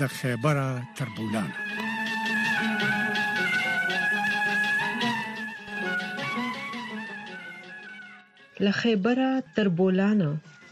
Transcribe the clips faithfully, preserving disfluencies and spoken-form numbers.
د خیبره تر بولانه. له خیبره تر بولانه.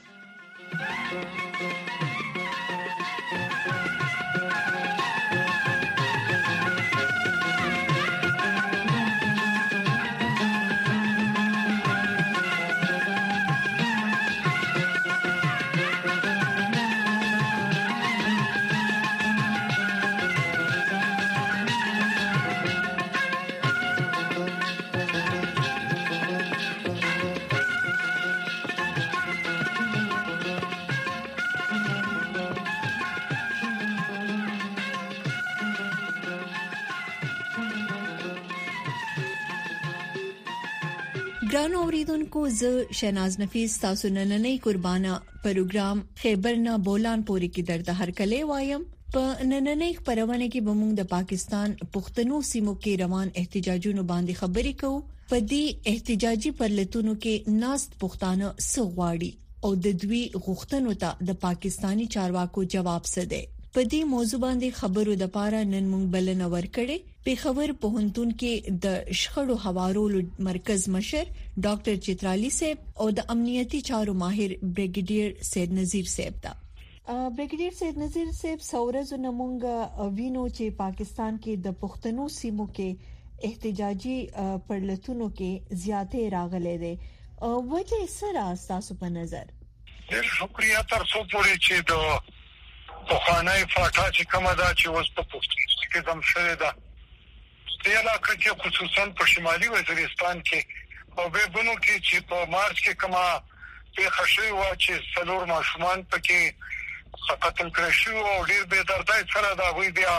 ګران اوریدونکو، زه شناز نفیس تاسو نننۍ قربانه پروګرام خیبرنا بولان پوری کی درته هر کله وایم. په نننۍ خبرونه کې به موږ د پاکستان پښتنو سیمو کې روان احتجاجونو باندې خبرې کوو. په دې احتجاجي پرلتونو کې ناست پښتانه سغواړي او د دوی غوښتنو ته د پاکستانی چارواکو جواب څه دی. په دې موضوع باندې خبرو د پاره نن موږ بلنه ورکړې. پیښور پوهنتون کې د شخړو هوارولو مرکز مشر ډاکټر چترالي صاحب او د امنیتي چارو ماهر بریګیډیر سید نذیر صاحب دا. بریګیډیر سید نذیر صاحب سورز نمونګه وینو چې پاکستان کې د پښتنو سیمو کې احتجاجي پرلتونو کې زیاتې راغلي دي. وجه سره تاسو په نظر؟ ډېر شکریا تر څو پورې چې د پخوانی فاټا چې کومه ده چې اوس په پښتون کې زم شوې ده، د علاقې کې خصوصا په شمالي وزیرستان کې او به بونو کې چې په مارچ کې کما په خشوي وا چې څلور ماشومان پکې قتل کړل شو او ډېر به دردای سره دا وی بیا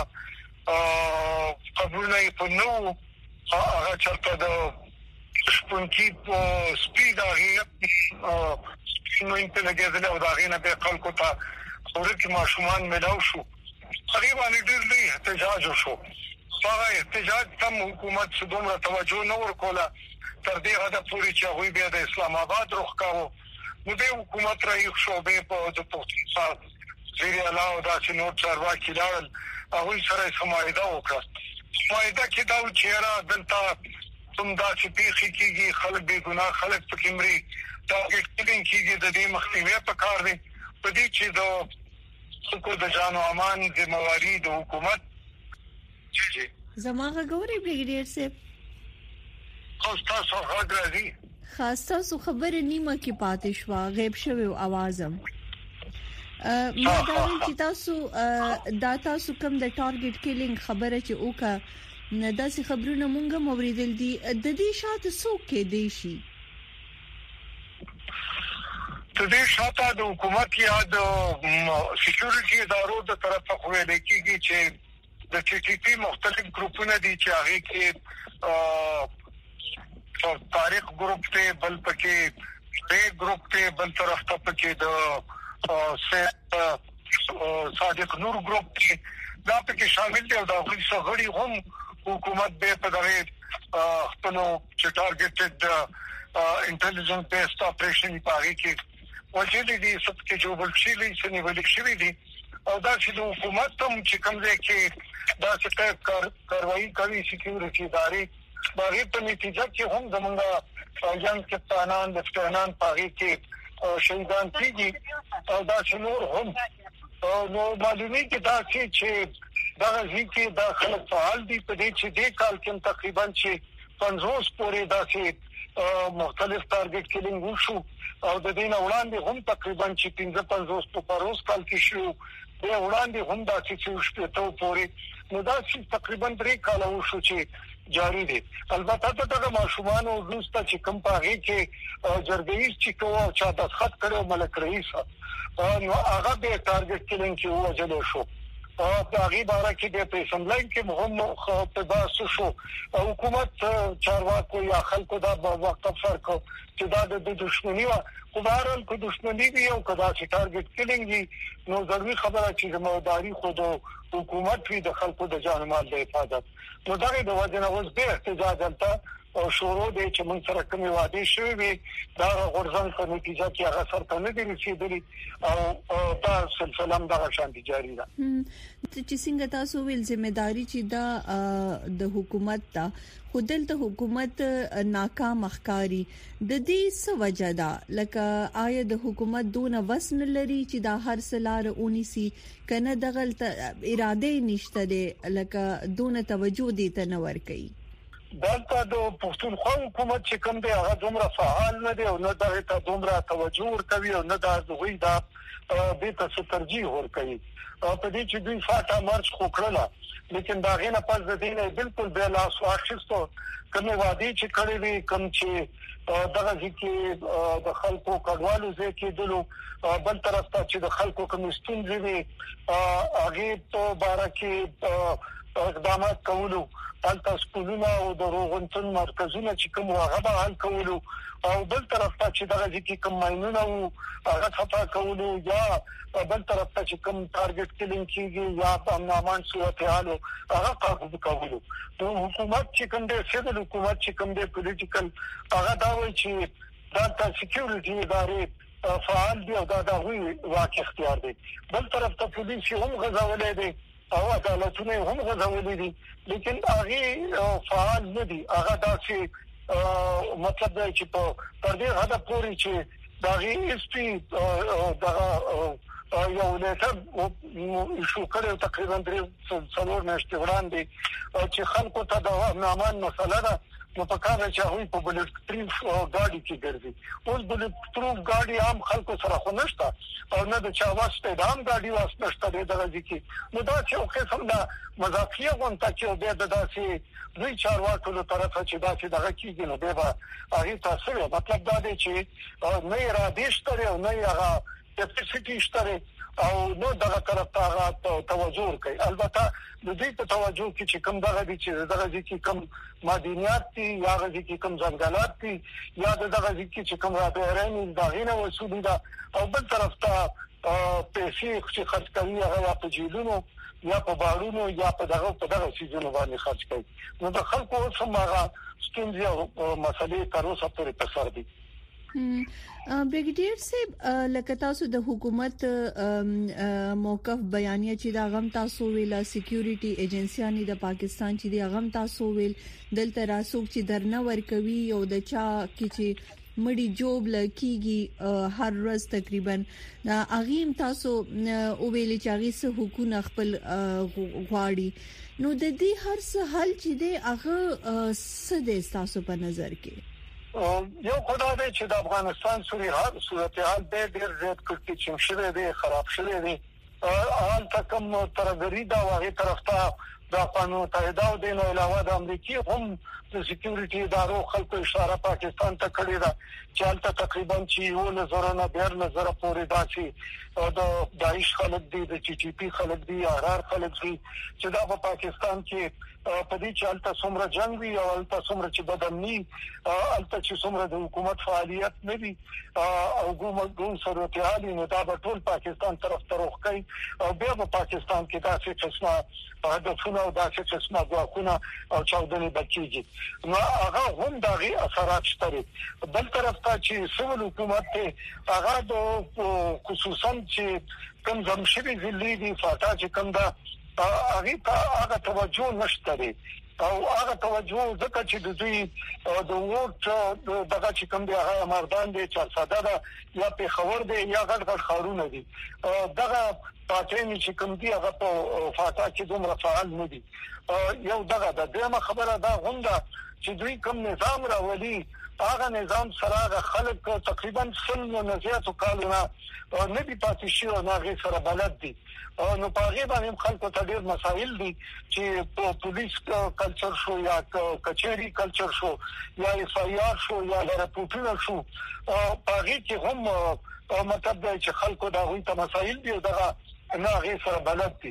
قبول نه په نو هغه چرته د شپونکی په سپیډ هغه نو انټلیجنس له دا غینه به خلکو ته ورته ماشومان ملاو شو. تقریبا ډېر لوی احتجاج وشو. هغه احتجاج تم حکومت څخه دومره توجه نه ورکوله تر دې حد پورې چې هغه بیا د اسلام آباد روخ کاوه. نو د حکومت رايي شو به په د پښتون وزیر اعلی او د سينو چارواکي لاړل هغه سره سمایدا وکړه. سمایدا کې دا چې را دلته کوم دا چې پیخي کېږي خلک به ګناه خلک په کمري ټارګټ کېږي د دې مخنیوي په کار دی. په دې چې د څوک د جان او امان ذمہواری د حکومت جی زماغه ګوري بریګیډیر صاحب خاص تاسو غواړئ خاص تاسو خبره نیمه کې پاتې شو غیب شوی او आवाजم ما دا چې تاسو دا تاسو کوم د ټارګټ کیلینګ خبره چې اوکا نه داسې خبرونه مونږه موریدل دي د دې شاته څوک کې دی شي د دې شاته د حکومت یا د سکیورټي ادارو د طرفه خو لیکيږي چې د ټي ټي پی مختلف ګروپونه دي چې هغه کې ا تاریخ ګروپ ته بل پکې ری ګروپ ته بل طرف ته پکې د صادق نور ګروپ ته دا پکې شامل دي او دا هیڅ غړي هم حکومت به په دغه خپل چې ټارګټډ انټيليجنس بیسډ اپریشن پاره کې وجلي دي څه چې جوړ شي لې سنې ولې شي دي او دا چې د حکومت هم چې کوم ځای کې دا چې کاروایی کوي سکیورټي ادارې باغې په نتیجه کې هم زمونږه ځان کپتانان لفټنان پاره کې شهیدان کیږي او دا چې نور هم نو معلومي کې دا چې دا ځکه دا خلک فعال دي په دې چې د کال کې تقریبا چې پنځوس پورې دا چې مختلف ټارګټ کیلینګ وشو او د دې نه وړاندې هم تقریبا چې پنځه پنځوس په پروس کال کې شو د وړاندې هم دا چې شپږ ته پورې نو دا چې تقریبا درې کال وشو چې جاری دي. البته دغه ماشومان او روسته چې کم پاږي چې جرګیز چې کوه چا د خط کړو ملک رئیس نو هغه به ټارګټ کیلینګ کې وځل شو او هغه باره کې د پیسملاین کې مهم په باسو شو حکومت چارواکو یا خلکو دا وقف فرق چې دا د دښمنی او خبرل کو دښمنی دی او کدا چې ټارګټ کیلینګ نو ضروري خبره چې ذمہواری خود حکومت وی د خلکو د جان مال د حفاظت نو دا د وجه نه اوس به احتجاج دلته او شروع دي چې موږ سره کومې وعده شوې وي دا غورځنګ په نتیجه کې هغه سره نه دي رسیدلي او دا سلسله هم د شانتي جاری ده چې څنګه تاسو ویل ځمېداري چې دا د حکومت ته خودل ته حکومت ناکام ښکاری د دې څه وجہ ده لکه آیا د حکومت دونه وسن لري چې دا هر سلار اونې سي کنه دغه اراده نشته ده لکه دونه توجه دي ته نه ور کوي دلته د پښتونخوا حکومت چې کوم دی هغه دومره فعال نه دی او نه دغه ته دومره توجه ورکوي او نه د دوی دا به تاسو ترجیح ورکوي په دې چې دوی فاټا مارچ وکړه لیکن دا غینه پس د دې نه بالکل به لاس واخیستو کومه وادي چې کړې وي کوم چې دغه ځکه د خلکو کډوالو ځکه دلو بل طرف ته چې د خلکو کوم ستونزې وي هغه په باره کې اقدامات کولو تاسو سکولونه او د روغتون مرکزونه چې کوم هغه به حل کولو او بل طرف ته چې دغه ځکه کوم ماينونه او هغه صفا کولو یا بل طرف ته چې کوم ټارګټ کلینګ کیږي یا امنامان صورتحالو هغه قابو کولو نو حکومت چې کوم د فدرال حکومت چې کوم د پولیټیکل هغه دا وایي چې دا سکیورټي ادارې فعال دي او دا د واقع اختیار دي بل طرف ته پولیس هم غزاولې دي او عدالتونه هم غوښولې دي لیکن هغه فعال نه دي هغه داسې مطلب دی چې په تر دې حد پورې چې دغه اس پی دغه یو لټر شو کړو تقریبا درې څلور میاشتې وړاندې چې خلکو ته د امنامان مسله ده نو په کار چې هغه په بلټ پروف ګاډي کې ګرځي اوس بلټ پروف ګاډي هم خلکو سره خو نشته او نه د چا واسطه د هم ګاډي واسطه نشته دغه ځکه نو دا چې خو څنګه د مضافیه غونټه چې د داسې دوی چارواکو له طرفه چې دا چې دغه کیږي نو به هغه تاسو مطلب دا دی چې نه اراده شته او نه هغه کیپاسټی شته او نو دغه طرف ته توجه کوي البته د دې په توجه کې چې کوم دغه دي چې دغه چې کوم مدنیات دي یا دغه چې کوم ځنګلات دي یا دغه چې کوم راپورونه دغه نه وسودي دا او بل طرف ته پیسې چې خرڅ کوي هغه په جیلونو یا په بارونو یا په دغه په دغه سيزونو باندې خرڅ کوي نو د خلکو څخه ستونزې او مسلې تر اوسه پورې په سر دي بریګیډیر صاحب لکه تاسو د حکومت موقف بیانیه چې دا غم تاسو ویل سکیورټي ایجنسیانی د پاکستان چې دا غم تاسو ویل دلته راسوک چې درنه ورکوي او د چا کی چې مړی جوب لکېږي هر ورځ تقریبا دا اغیم تاسو او ویل چې هغه سه حکومت خپل غواړي نو د دې هر څه حل چې دی هغه څه د تاسو په نظر کې یو خدای دې چې د افغانستان صورتحال به ډېر زیات کړکېچن شوی دی خراب شوی دی حال تکم ترغری دا واغې طرف ته د قانون متحده او د علاوه د امریکای هم د سکیورټي ادارو خلکو اشاره پاکستان ته کړې ده چې حالت تقریبا چې یو نظر نه ډېر نظر پورې داسي د داعش خلک دي د ټي ټي پی خلک دي احرار خلک دي چې دا په پاکستان کې په دې چې حالت څومره جنگ وي او حالت څومره چې بدامني حالت چې څومره د حکومت فعالیت نه وي او ګوم صورتحال نو دا په ټول پاکستان طرف ته روخی او بیا په پاکستان کې تاسو قسمه هدفونه او داسې قسمه ځواکونه او چاودنې بچیږي نو هغه هم دغه اثرات شته بل طرف ته چې سیول حکومت ته هغه د خصوصا چې کوم زمشري ځلې دي فاټا چې کوم دا هغه ته هغه توجه نشته او هغه توجه ځکه چې د دوی د ووټ دغه چې کوم دی هغه مردان دي چې ساده ده یا په خبر دي یا غټ غټ خارونه دي دغه پاتې چې کوم دی هغه په فاټا کې دومره فعال نه دي یو دغه د دغه خبره دا غونډه چې دوی کوم نظام راولي هغه نظام سره خلک تقریبا سل نزياتو کالونه نه دي پاتې شي او هغه سره بلد دي نو په هغه باندې خلکو ته ډېر مسائل دي چې پولیس کلچر شو یا کچېری کلچر شو یا اف آی آر شو یا راپورټونه شو په هغه کې هم مطلب دی چې خلکو دا وایي ته مسائل دي دغه نه هغه سره بلد دي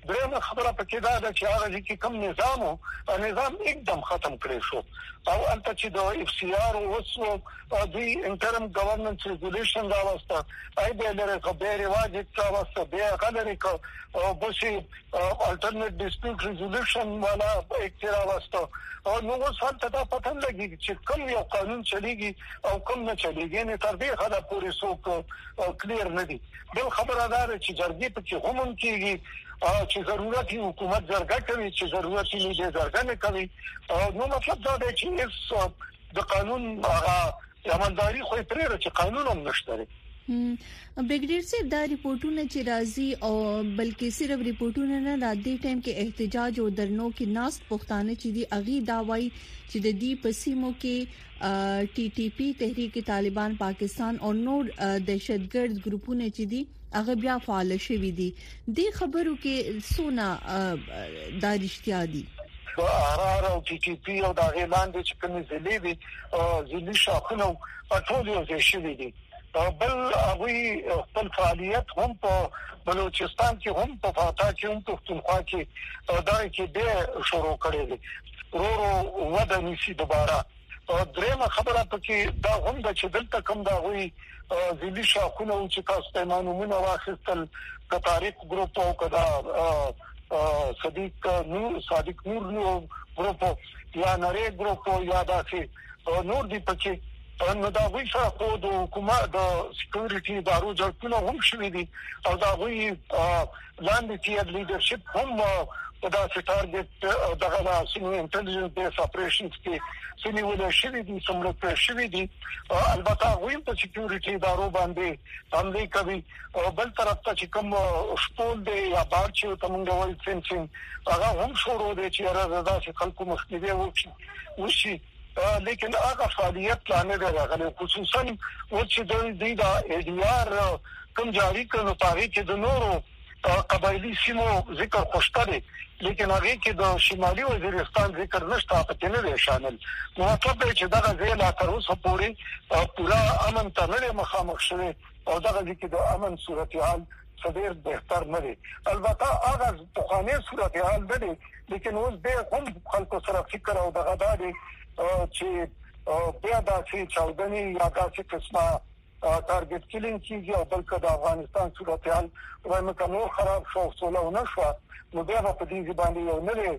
درېمه خبره پکې دا ده چې هغه چې کوم نظام او نظام एकदम ختم کړی شو او انت چې د اف سی آر او وسو د انټرم ګورنمنت ریګولیشن دا واسطه اې د لري خبرې واجب تا واسطه به غلري کو او بشي الټرنیټ ډیسپیوټ ریزولوشن والا اختیار واسطه او نو وسه ته پته لګي چې کوم یو قانون چلیږي او کوم نه چلیږي نه تر دې حدا پورې څوک کلیر نه دي بل خبره ده چې جرګې په کې هم کېږي چې ضرورت یې حکومت زرګه کوي چې ضرورت یې دې زرګه نه کوي نو مطلب دا دی چې اس د قانون عملداري خو پرې چې قانون هم نشته. بریګیډیر صاحب دا ریپورتونه چې راځي او بلکې صرف ریپورتونه نه راځي ټیم کې احتجاج او درنو کې ناست پښتانه چې دی اغي داوای چې د دې پسیمو کې ټي ټي پی تحریک طالبان پاکستان او نور دهشتګرد ګروپونه چې دي هغه بیا فعال شوي دي د خبرو کې سونا دا رښتیا دي ارار او ټي ټي پی او دا اعلان دي چې کومې ځلې دي ځلې شاخونه ټول یو ځای شوي دي بل هغه خپل فعالیت هم په بلوچستان کې هم په فاتا کې هم په پښتونخوا کې دا کې به شروع کړي دي ورو ودا نشي دوباره درېمه خبره پکې دا هم د چې دلته کوم دا وي ځلې شاخونه چې تاسو ته معلومونه واخیستل د تاریخ ګروپ او کدا صدیق نور صادق نور نو ګروپ یا نری ګروپ یا داسې نور دي پکې نو دا وی سره خو د حکومت د سکیورټي ادارو جوړونه هم شوې دي او دا وی لاندې تیر لیدرشپ هم په داسې ټارګټ دغه سیمو انټيليجنس بیس اپریشنز کې سیمې ولې شوې دي څومره پر شوې دي البته وی په سکیورټي ادارو باندې باندې کوي او بل طرف ته چې کوم شپول دی یا بار چې کومه وایي سنسینګ هغه هم شروع دي چې راځي چې خلکو مخنیوي وشي وشي لیکن هغه فعالیت لانه راغلی خصوصا و چې د دې د ای ډی آر کوم جاری کړو پاره کې د نورو قبایلی سیمو ذکر خوشتري لیکن هغه کې د شمالي وزیرستان ذکر نشته پته نه دی شامل نو مطلب چې دا ځای لا تر اوسه پورې پورا امن ته نه مخامخ شوی او دا چې د امن صورتحال ډېر بهتر نه دی البته هغه په صورتحال دی لیکن اوس به هم خلکو سره فکر او دغه دی چې بیا دا چې چاودنی یا دا چې قسمه ټارګټ کیلینګ کیږي او بلکې د افغانستان صورتحال ورنه کوم خراب شو سولو نشو نو بیا په دې باندې یو نه دی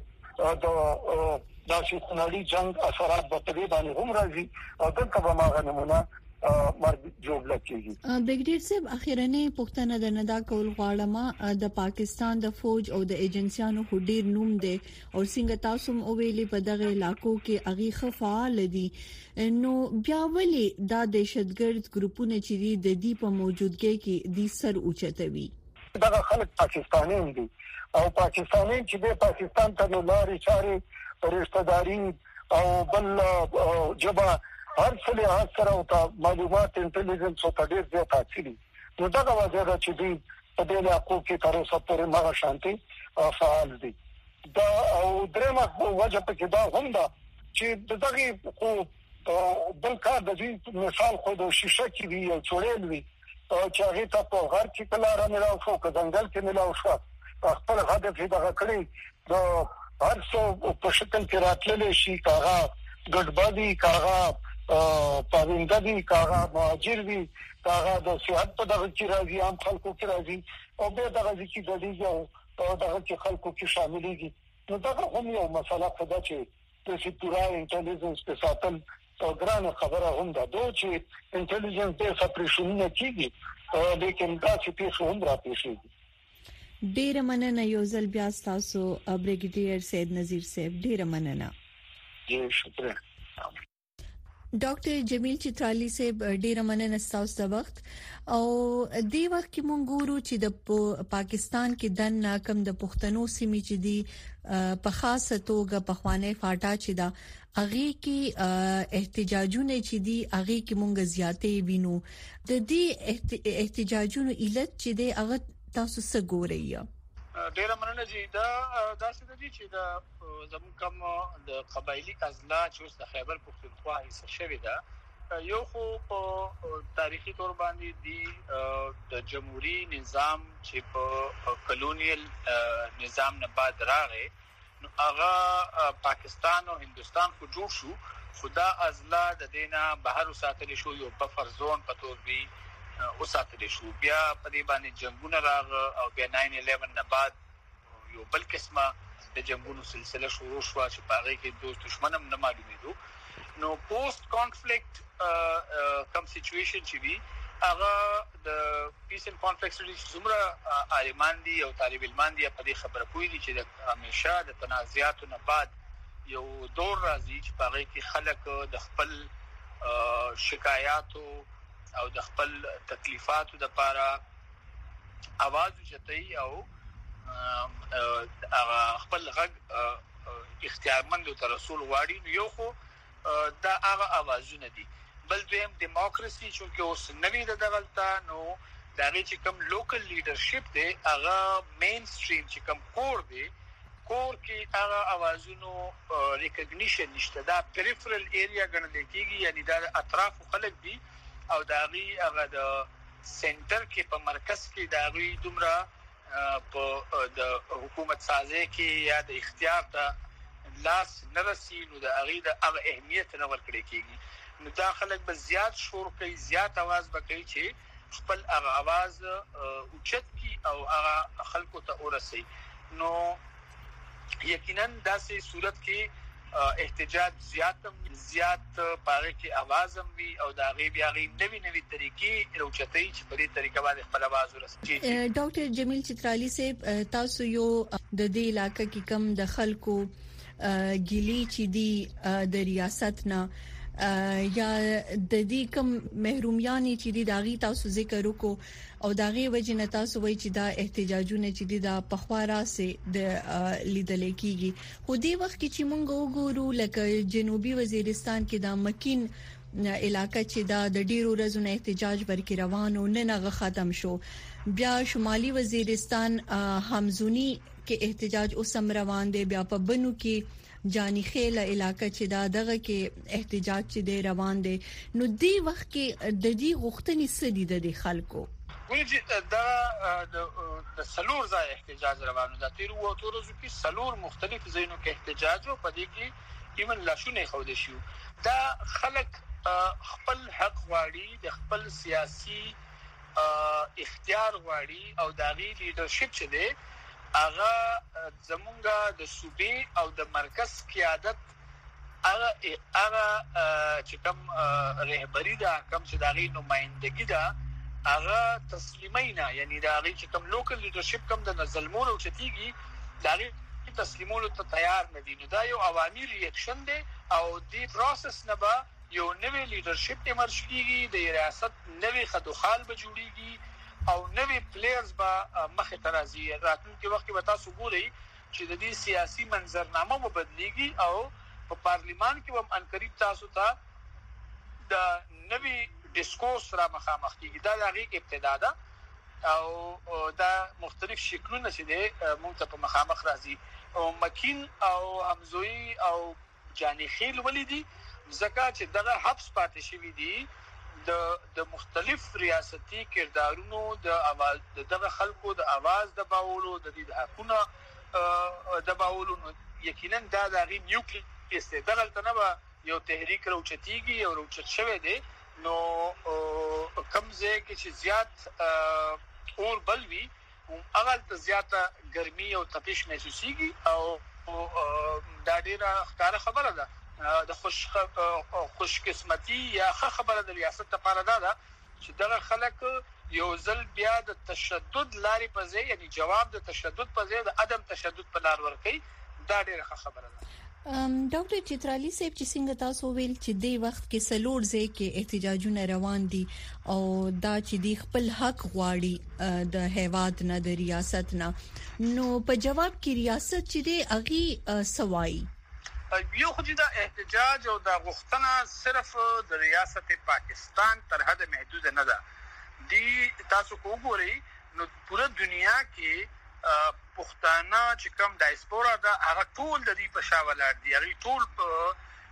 د داسې خنالي جنگ اثرات په دې باندې هم راځي او دغه به ما غنمونه مرګ جوړ لکېږي. بریګیډیر صاحب اخیرنه پښتنه د ندا کول غواړم د پاکستان د فوج او د ایجنسيانو هډیر نوم دي او څنګه تاسو مو ویلي په دغه علاقو کې اغي خفعال دي نو بیا ولي دا دهشتګرد ګروپونه چې دي د دې په موجودګۍ کې د سر اوچتوي دا خلک پاکستاني دي او پاکستاني چې د پاکستان ته لارې چارې رشتہ داری او بل جبا هر څه له سره او معلومات انټيليجنس او تدیر دې تاثیر نو دا وجه ده چې دې په دې علاقو کې تر اوسه پورې ما شانتي فعال دي دا او درېمه وجه په کې دا هم ده چې دغه خو بل کار د دې مثال خو د شیشه کې وی او چورېل وی چې هغه ته په غر کې کلاره نه راوښو که ځنګل کې نه راوښو خپل هدف یې دغه کړی د هر څو په شکل کې راتللی شي کاغه ګډبادي کاغه پاوینده دي کاغه مهاجر دي کاغه د صحت په دغه کې راځي عام خلکو کې راځي او به دغه کې د دې او دغه کې خلکو کې شاملېږي نو دا هم یو مسله خدا چې د سپورا انټيليجنس په ساتل او ګرانه خبره هم ده دوی چې انټيليجنس په سپریشنونه کیږي لیکن دا چې په هم راپېښي ډیر مننه یو ځل بیا تاسو بریګیډیر سید نذیر صاحب ډیر مننه جی شکریہ ډاکټر جمیل چترالی صاحب ډیر مننه تاسو د وخت او دی وخت کې مونږ ګورو چې د پاکستان کې د ناکم د پښتنو سیمې چې دی په خاصه توګه په خوانه فاټا چې دا اغي کې احتجاجونه چې دی اغي کې مونږ زیاتې وینو د دې احتجاجونو علت چې دی هغه تاسو څه ګورئ ډیر مننه جی دا داسې د دې چې د زموږ کوم د قبایلی اضلاع چې د خیبر پښتونخوا حصہ شوی دا یو خو په تاریخي تور باندې دی د جمهوریت نظام چې په کلونیل نظام نه بعد راغی نو هغه پاکستان او هندستان کو جوړ شو خدا ازلا د دینا بهر وساتل شو یو بفر زون په تور وی وساتل شو بیا په دې باندې جنگونه راغ او بیا ناین الیون نه بعد یو بل قسمه د جنگونو سلسله شروع شو چې په هغه کې دوست دشمنم نه معلومېدو نو پوسټ کانفلیکټ کم سچويشن چې وی هغه د پیس اند کانفلیکټ چې څومره عالمان دي او طالب علمان دي په دې خبره کوي دي چې د همیشه د تنازعاتو نه بعد یو دور راځي چې په هغه کې خلک د خپل شکایاتو او د خپل تکلیفاتو لپاره आवाज اوچتای او خپل غږ اختیارمند تر رسول واړي یو خو دا هغه आवाजونه دي بل دویم دیموکراسي چې اوس نوی د دغلطه نو دغه چې کوم لوکل لیډرشپ دی هغه مین سټریم چې کوم کور دی کور کې هغه आवाजونو ریکګنیشن نشته دا پریفرل ایریا ګڼل کېږي یعنی دا اطراف خلک دي او داغي هغه د سنټر کې په مرکز کې داغي دومره په د حکومت سازي کې یا د اختیار ته لاس نرسي نو د هغه د هغه اهمیت نه ورکړي کېږي نو دا خلک به زیات شور کوي زیات आवाज وکړي چې خپل هغه आवाज اوچت کی او هغه خلکو ته ورسي نو یقینا داسې صورت کې احتجاج زیات زیات پاره کې आवाज هم وي او دا غي بیا غي نوی نوی طریقې روچتای چې په دې طریقه باندې خپل आवाज ورسي ډاکټر جمیل چترالی صاحب تاسو یو د دې علاقې کې کم د خلکو ګلی چې دی د ریاست نه یا د دې کم محرومیان چې دی داغي تاسو ذکر وکړو او داغي وجنه تاسو وایي چې دا احتجاجونه چې دی د پخوارا سه د لیدل کېږي خو دې وخت کې چې مونږ وګورو لکه جنوبي وزیرستان کې دا مکین علاقہ چې دا د ډیرو ورځې احتجاج ورکې روانو نه نه ختم شو بیا شمالي وزیرستان همزونی کې احتجاج اوسم روان دي بیا په بنو کې جانی خیل علاقہ چې دا دغه کې احتجاج چې دی روان دي نو دی وخت کې د دې غوښتنې سدي د خلکو وایي دا د سلور ځای احتجاج روانو دا تیر وو تورزو کې سلور مختلف ځایونو کې احتجاج او په دې کې ایمن لاشونه خو دي شو دا خلک خپل حق غواړي د خپل سیاسي اختیار غواړي او داغي لیډرشپ چې دی هغه زمونږه د صوبې او د مرکز قیادت هغه هغه چې کوم رهبری دا کوم چې داغي نمائندګي دا هغه تسلیمینا یعنی داغي چې کوم لوکل لیډرشپ کوم د نظلمونو چتیږي داغي تسلیمولو ته تیار نه دي نو دا یو عوامي ریاکشن دی او دی پروسس نه به یو نوی لیډرشپ ایمرج کیږي د ریاست نوی خدوخال به جوړیږي او نوی پلیئرز با مخه ترازی راتلونکي وخت کې وتا صبوري چې د دې سیاسي منظرنامه مبدليږي او په پارلیمان کې هم انقریب تاسو ته د نوی ډیسکورس را مخامخ کیږي دا لغې ابتدا ده او دا مختلف شکلونه چې د مونږ ته په مخامخ راځي او مکین او همزوی او جانی خیل ولیدي ځکه چې دغه حبس پاتې شوی دی د د مختلف ریاستي کردارونو د اواز دغه خلکو د आवाज د باولو د دې د حقونو د باولو یقینا دا د نیوکلیس دغه تنه یو تحریک روچتيږي او روچت شوی دی نو کمزه کې چې زیات اور بلوي هغه ته زیاته ګرمي او تپش محسوسيږي او دا ډیره ښکاره خبره ده د خوش خوش قسمتي یا خبره د ریاست لپاره ده چې دغه خلک یو ځل بیا د تشدد لاري په ځای یعنی جواب د تشدد په ځای د عدم تشدد په لار ورکړي دا ډیره خبره ده ډاکټر چترالی صاحب چې څنګه تاسو ویل چې د وخت کې سلور ځای کې احتجاجونه روان دي او دا چې د خپل حق غواړي د هیواد نه د ریاست نه نو په جواب کې ریاست چې دی اغي سوای یو خو دا احتجاج او دا غوښتنه صرف د ریاست پاکستان تر حد محدود نه ده دی تاسو وګورئ نو پوره دنیا کې پښتانه چې کوم ډایسپورا دا هغه ټول د دې په شاولار دي هغه ټول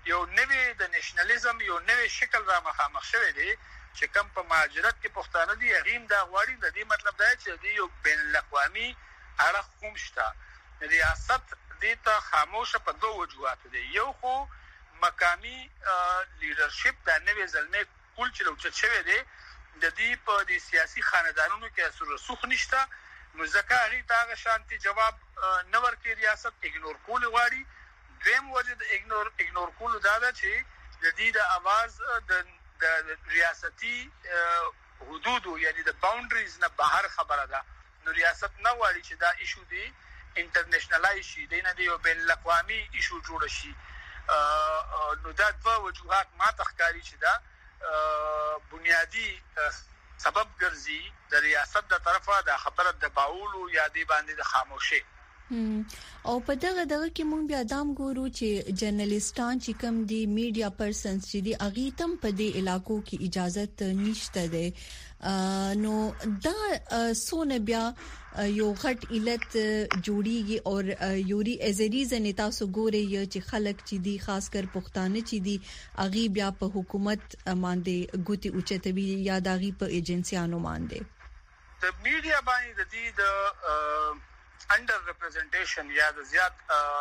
یو نوې د نېشنلیزم یو نوې شکل را مخامخ شوی دی چې کوم په مهاجرت کې پښتانه دي هغه دا غواړي. د دې مطلب دا چې د یو بین الاقوامي اړخ کوم شته ریاست دې ته خاموشه په دوه وجوهات دي. یو خو مقامی لیډرشپ د نوې ځلمې کول چې لوچت شوی دی د دې په د سیاسي خاندانونو کې اثر رسوخ نشته نو ځکه هغه تاغه شانتي جواب نه ورکړي ریاست اګنور کول غواړي. دویم وجه د اګنور اګنور کول دا ده چې د دې د اواز د د ریاستي حدودو یعنی د باونډریز نه بهر خبره ده. نو ریاست نه غواړي چې دا ایشو دی انټرنیشنلایز شي د نه دی یو بین الاقوامي ایشو جوړ شي. نو دا دوه وجوهات ما تخکاری چې دا بنیادی سبب ګرځي د ریاست د طرفه د خبره د باولو یا دی باندې د خاموشي. او په دغه دغه کې مونږ بیا دام ګورو چې جرنالستان چې کوم دي میډیا پرسنز چې دي اغه تم په دې علاقو کې اجازه نشته ده نو دا سونه بیا یو غټ علت جوړیږي او یوري ازریز نتا سو ګوري چې خلک چې دي خاص کر پښتانه چې دي اغه بیا په حکومت باندې ګوتی اوچتوي یا داغي په ایجنسیانو باندې د میډیا باندې د دې د انډر ریپرزنټیشن یا د زیات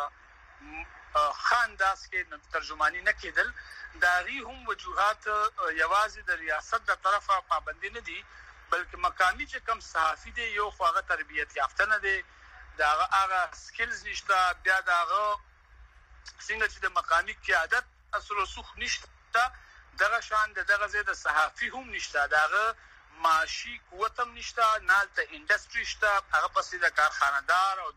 خانداس کې ترجمانی نه کېدل دا ری هم وجوهات یوازې د ریاست د طرفه پابند نه دي بلکې مقامی چې کم صحافي دي یو خواغه تربیت یافته نه دي دا هغه سکلز نشته بیا دا هغه څنګه چې د مقامی قیادت اصل رسوخ نشته دغه شان دغه زید صحافي هم نشته داغه معاشي قوت هم نشته نال ته انډستری شته هغه پسې د کارخانه‌دار او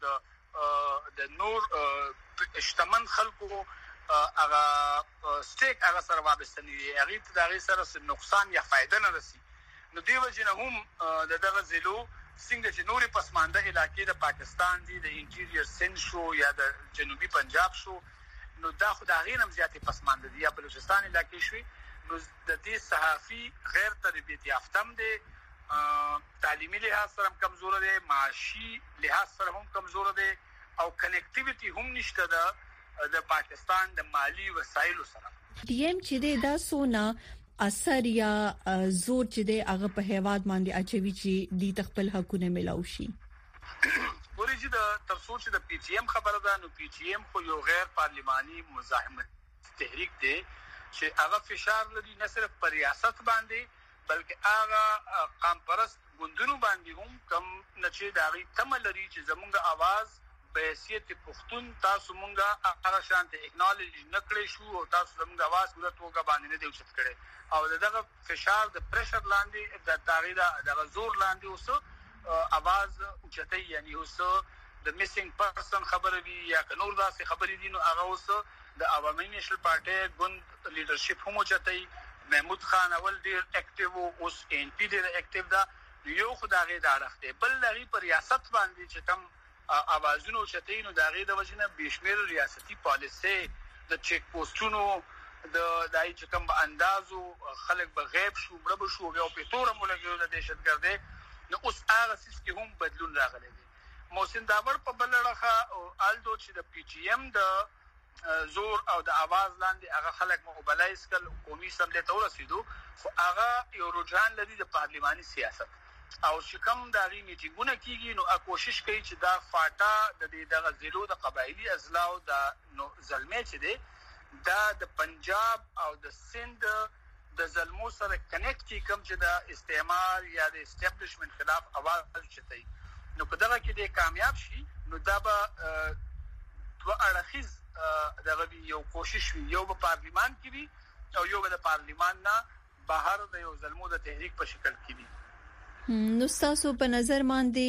د د نور اجتماعي خلکو هغه سټیک هغه سره وابسته دي هغه ته دغه سره نقصان یا فائدہ نه رسي. نو دی وجنه هم د دغه زلو څنګه چې نوري پسمانده علاقې د پاکستان دي د انټیریئر سند شو یا د جنوبي پنجاب شو نو دا خدای غینم زیاتې پسمانده دي یا بلوچستان علاقې شوي نو د دې صحافي غیر تربیت یافتم دي تعلیمي لحاظ سره کمزور دي معاشي لحاظ سره هم کمزور دي او کنیکټیویټي هم نشته ده د پاکستان د مالی وسایلو سره. ډي ایم چې دا سونا اثر یا زور چې د هغه په هیواد باندې اچوي چې د تخپل حقونه ملاوي شي. ورېږي د ترڅو چې د پی ټی ایم خبره ده نو پی ټی ایم خو یو غیر پارلماني مزاحمت تحریک دی چې هغه فشار لري نه صرف پر ریاست باندې بلکې هغه قام پرست ګوندونو باندې هم کم نشي داغي تم لري چې زمونږ आवाज به حیثیت پښتون تاسو مونږه هغه شانته اګنالج نکړې شو او تاسو زمونږ आवाज ورته توګه باندې نه دی اوچت کړي او دغه فشار د پریشر لاندې د تغییر د زور لاندې اوسه आवाज اوچتای یعنی اوسه د میسینګ پرسن خبرې وی یا نور داسې خبرې دي نو هغه اوسه د عوامي نېشنل پارټي ګوند لیډرشپ هم اوچتای محمود خان اول ډیر اکټیو اوس ان پی ډیر اکټیو دا یو خدای دا راخته بل لري پر ریاست باندې چې کم اوازونو چتای نو داغه د وجنه بشمیر ریاستي پالیسي د چیک پوسټونو د دای چې کوم اندازو خلک به غیب شو مړ شو او په تور مولګیو د دهشتګردي نو اوس هغه سیس کې هم بدلون راغلی دی. محسن داور په بل لړخه او الدو چې د پی ټی ایم د زور او د आवाज لاندې هغه خلک موبلایز کړل قومي سملې ته ورسېدو خو هغه یو رجحان لري د پارلماني سیاست او چې کوم دغه میټینګونه کیږي نو کوشش کوي چې دا فاټا د دې دغه زیرو د قبایلی ازلاو د نو زلمې چې دی دا د پنجاب او د سند د زلمو سره کنیکټ کی کوم چې د استعمار یا د اسټابلیشمنت خلاف आवाज چتای نو په دغه کې د کامیاب شي نو دا به دوه اړخیز دغه یو کوشش وی یو په پارلیمان کې وی او یو د پارلیمان نه بهر د یو زلمو د تحریک په شکل کې وی. نو تاسو په نظر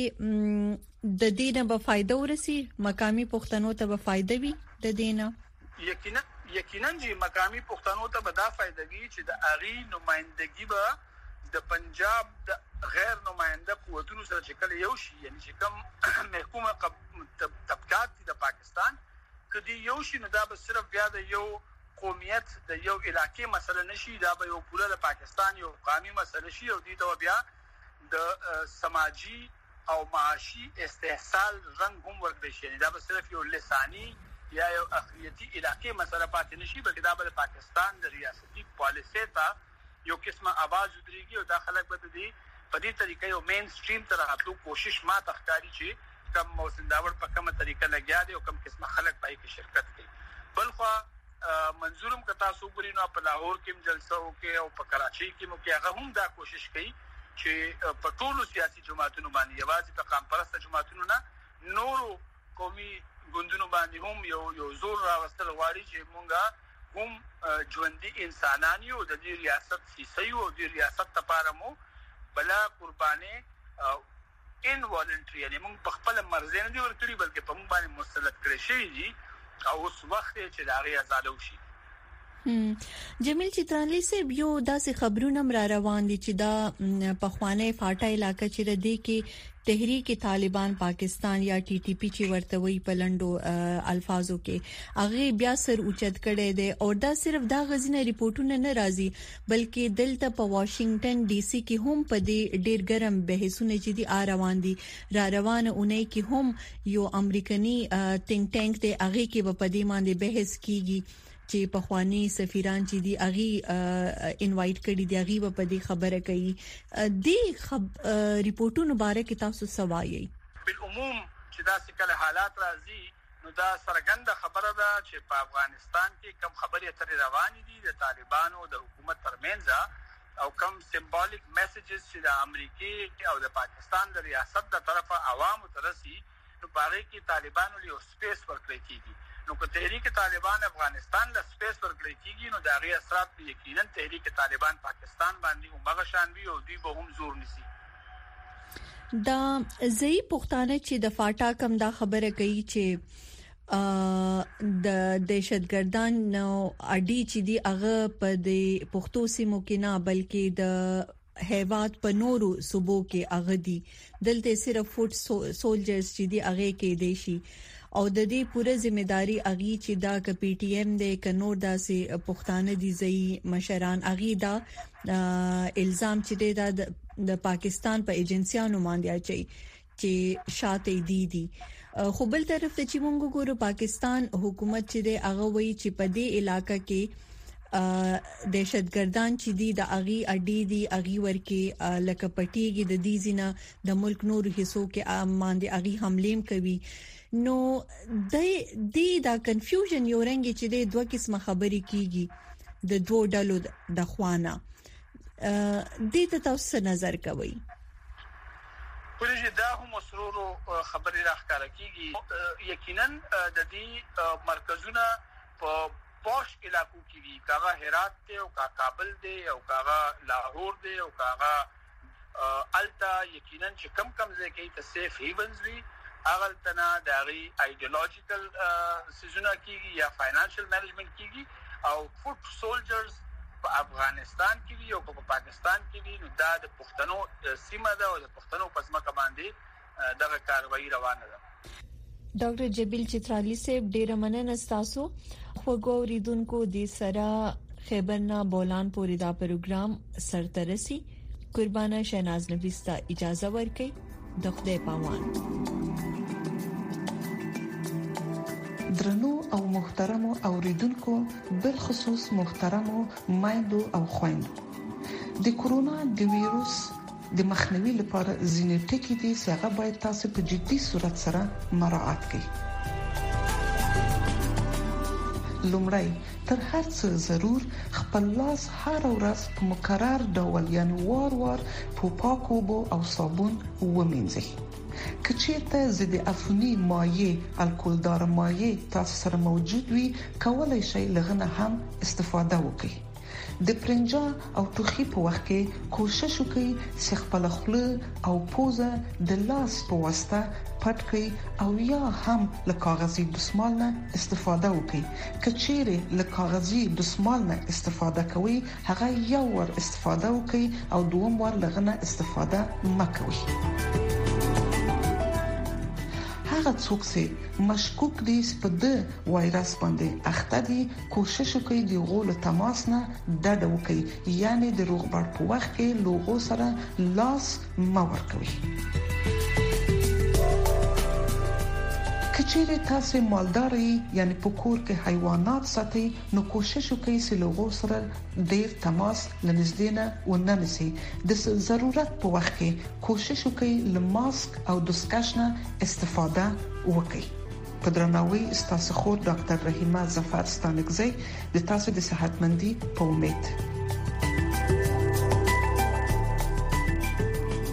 باندې د دې نه به فائدہ ورسي مقامی پښتنو ته به فائدہ وي د دې نه یقینا یقینا چې مقامی پښتنو ته به دا فائدہ وي چې د اغي نمائندګي به د پنجاب د غیر نماینده قوتونو سره شکل یو شي یعنی چې کوم محکومه طبقات د پاکستان کدی یو شي نه دا به صرف بیا د یو قومیت د یو علاقې مسله نشي دا به یو پوره د پاکستان یو قومي مسله شي او دې ته بیا د سماجی او معاشي استحصال رنگ هم ورکړي شي دا به صرف یو لسانی یا یو اقلیتي علاقې مسله پاتې نشي، بلکې دا به پاکستان د ریاستي پالیسي ته یو قسمه आवाज ودرېږي او دا خلک به د په دې طریقې یو مین سټریم تر راتلو کوشش ما تخکاری چې کم موسنداور په کومه طریقه لګیا دي او کم قسمه خلک پای کې شرکت کوي. بلخو منظورم کتا سو ګری نو په لاهور کې جلسه وکي او په کراچۍ کې مو کې هغه هم دا کوشش کوي چې په ټولو سیاسي جماعتونو باندې یوازې په قام پرسته جماعتونو نه نورو قومي ګوندونو باندې هم یو یو زور راوستل غواړي چې مونږه هم ژوندۍ انسانان یو د دې ریاست سیاسي او د ریاست لپاره مو بلا قرباني ان والنټری یعنی موږ په خپل مرزه نه دی ورکړي بلکې په موږ باندې مسلط کړی شي دي او اوس وخت چې دا غي آزاد وشي. جمیل چترالي صاحب یو داسې خبرونه را روان دي چې دا په خوانه فاټا علاقې چې ردی کې تحریک طالبان پاکستان یا ټي ټي پی چې ورته وی پلندو الفاظو کې هغه بیا سر اوچت کړي دي او دا صرف دا غزنه ریپورتونه نه راځي بلکې دلته په واشنگټن ډي سي کې هم په دې ډیر ګرم بحثونه چې دي روان دي را روانه اونۍ کې هم یو امریکایي تھنک ټانک دی هغه کې په دې باندې بحث کیږي چې په خواني سفیران چې دی اغي انوایټ کړي دی اغي په دې خبره کوي دی خب ریپورتونو باره کې تاسو سوایي بالعموم چې دا څه حالات راځي نو دا سرګند خبره ده چې په افغانستان کې کم خبرې تر روانې دي د طالبانو د حکومت ترمنځ او کم سمبولیک میسجز چې د امریکای او د پاکستان د ریاست د طرفه عوامو ترسي نو باغې کې طالبانو له سپیس ورکړي کیږي. نو که تحریک طالبان افغانستان له سپیس ورکړي کیږي نو دا غي اثرات یقینا تحریک طالبان پاکستان باندې هم بغشان وی او دوی به هم زور نسی. دا زئی پښتانه چې د فاټا کم دا خبره کوي چې د دهشتګردان نو اډي چې دی هغه په د پښتو سیمو کې نه بلکې د هیواد په نورو صوبو کې هغه دي دلته صرف فوټ سولجرز چې دی هغه کې دی شي او د دې پوره ځمېداري اغي چې دا ک پی ټی ایم د کنور داسې پښتانه دي زئی مشران اغي دا الزام چې د د پاکستان په ایجنسیانو باندې اچي چې شاته دي دي خو بل طرف ته چې مونږ ګورو پاکستان حکومت چې د هغه وی چې په دې علاقې کې دهشتګردان چې دي د اغي اډي دي اغي ورکه لکه پټيږي د دې زینه د ملک نور حصو کې باندې اغي حملیم کوي نو د دې دا کنفیوژن یو رنګ چې د دوه قسمه خبرې کیږي د دوه ډلو د خوانه دې ته تاسو نظر کوي ولې دا هم مسرور خبرې راخاره کیږي یقینا د دې مرکزونه په پوش علاقو کې وی کاغه هرات ته او کابل دی او کاغه لاهور دی او کاغه التا یقینا چې کم کم ځای کې ته سیف هیونز وی اغل تنا داغي ایدیولوژیکل سيزونه کیږي یا فاینانشل مینجمنت کیږي او فوټ سولجرز په افغانستان کې وی او په پاکستان کې وی نو دا د پښتنو سیمه ده او د پښتنو په ځمکه باندې دغه کاروایی روانه ده. ډاکټر جبیل چترالي صاحب ډیر مننه تاسو خو ګوریدونکو د سرا خیبرنا بولان پوری دا پروګرام سرترسي قربانه شهناز نفیس ته اجازه ورکړي د خدای پامان. درنو او محترمو اوریدونکو بل خصوص محترمو مایندو او خويندو د کورونا د وایروس د مخنیوي لپاره ځینې ټکي دي چې هغه باید تاسو په جدي صورت سره مراعات کړئ. لومړی تر هر څه ضرور خپل لاس هر ورځ په مکرر ډول یعنی وار وار په پاکو اوبو او صابون ومینځئ. کچیرته ضد عفونی مایع الکولدار مایع تاسو سره موجود وي کولای شئ لغنه هم استفاده وکړئ. د پرنجا او ټوخي په وخت کې کوشش وکړئ چې خپل خوله او پوزه د لاس په واسطه پټ کړئ او یا هم له کاغذي دستمال نه استفاده وکړئ. کچېره له کاغذي دستمال نه استفاده کوئ هغه یو ور استفاده وکړئ او دوم ور لغنه استفاده مکوئ. هغه څوک چې مشکوک دي په د وایرس باندې اخته دي کوشش وکړي د غول تماس نه ډډه وکړي یعنی د روغبړ په وخت کې لوغو سره لاس مور کوي. کچېره تاسو مالداري یعنی په کور کې حیوانات ساتي نو کوشش وکړئ چې له هغو سره ډیر تماس لنځدینه وننسي د ضرورت په وخت کې کوشش وکړئ له ماسک او دستکشنه استفاده وکړئ. په درناوي ستاسو خور ډاکټر رحیمه ظفر ستانکزی د تاسو د صحتمندي په امید.